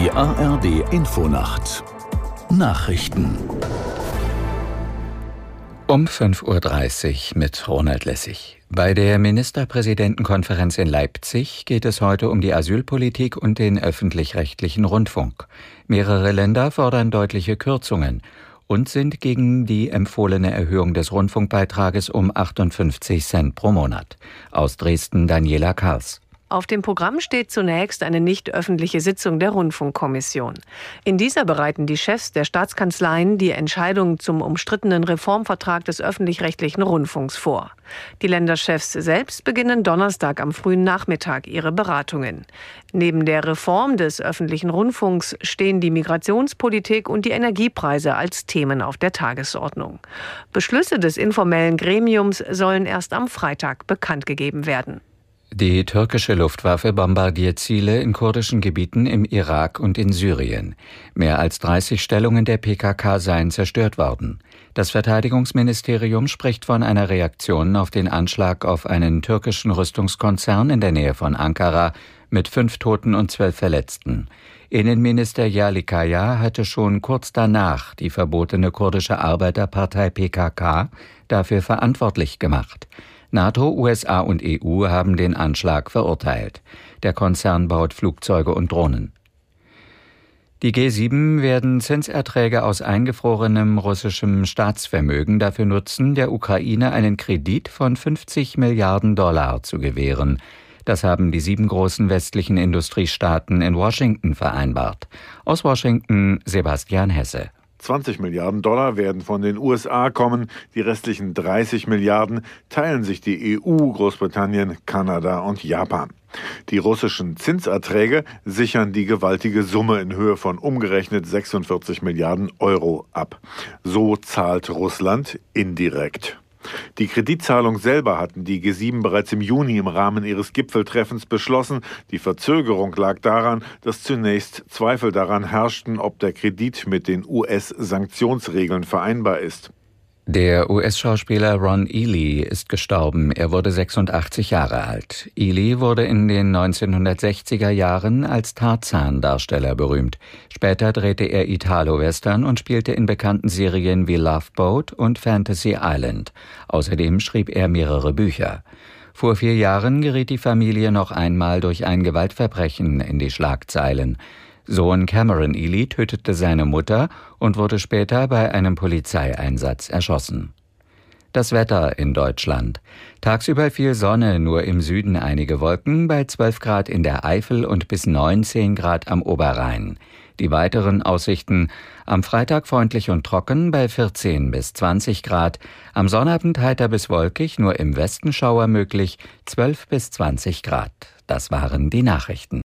Die ARD-Infonacht Nachrichten um 5:30 Uhr mit Ronald Lessig. Bei der Ministerpräsidentenkonferenz in Leipzig geht es heute um die Asylpolitik und den öffentlich-rechtlichen Rundfunk. Mehrere Länder fordern deutliche Kürzungen und sind gegen die empfohlene Erhöhung des Rundfunkbeitrages um 58 Cent pro Monat. Aus Dresden Daniela Karls. Auf dem Programm steht zunächst eine nicht öffentliche Sitzung der Rundfunkkommission. In dieser bereiten die Chefs der Staatskanzleien die Entscheidung zum umstrittenen Reformvertrag des öffentlich-rechtlichen Rundfunks vor. Die Länderchefs selbst beginnen Donnerstag am frühen Nachmittag ihre Beratungen. Neben der Reform des öffentlichen Rundfunks stehen die Migrationspolitik und die Energiepreise als Themen auf der Tagesordnung. Beschlüsse des informellen Gremiums sollen erst am Freitag bekannt gegeben werden. Die türkische Luftwaffe bombardiert Ziele in kurdischen Gebieten im Irak und in Syrien. Mehr als 30 Stellungen der PKK seien zerstört worden. Das Verteidigungsministerium spricht von einer Reaktion auf den Anschlag auf einen türkischen Rüstungskonzern in der Nähe von Ankara mit 5 Toten und 12 Verletzten. Innenminister Yerlikaya hatte schon kurz danach die verbotene kurdische Arbeiterpartei PKK dafür verantwortlich gemacht. NATO, USA und EU haben den Anschlag verurteilt. Der Konzern baut Flugzeuge und Drohnen. Die G7 werden Zinserträge aus eingefrorenem russischem Staatsvermögen dafür nutzen, der Ukraine einen Kredit von $50 Milliarden zu gewähren. Das haben die 7 großen westlichen Industriestaaten in Washington vereinbart. Aus Washington Sebastian Hesse. $20 Milliarden werden von den USA kommen, die restlichen 30 Milliarden teilen sich die EU, Großbritannien, Kanada und Japan. Die russischen Zinserträge sichern die gewaltige Summe in Höhe von umgerechnet 46 Milliarden Euro ab. So zahlt Russland indirekt. Die Kreditzahlung selber hatten die G7 bereits im Juni im Rahmen ihres Gipfeltreffens beschlossen. Die Verzögerung lag daran, dass zunächst Zweifel daran herrschten, ob der Kredit mit den US-Sanktionsregeln vereinbar ist. Der US-Schauspieler Ron Ely ist gestorben. Er wurde 86 Jahre alt. Ely wurde in den 1960er Jahren als Tarzan-Darsteller berühmt. Später drehte er Italo-Western und spielte in bekannten Serien wie Love Boat und Fantasy Island. Außerdem schrieb er mehrere Bücher. Vor 4 Jahren geriet die Familie noch einmal durch ein Gewaltverbrechen in die Schlagzeilen. Sohn Cameron Ely tötete seine Mutter und wurde später bei einem Polizeieinsatz erschossen. Das Wetter in Deutschland. Tagsüber viel Sonne, nur im Süden einige Wolken, bei 12 Grad in der Eifel und bis 19 Grad am Oberrhein. Die weiteren Aussichten: am Freitag freundlich und trocken bei 14 bis 20 Grad, am Sonnabend heiter bis wolkig, nur im Westen Schauer möglich, 12 bis 20 Grad. Das waren die Nachrichten.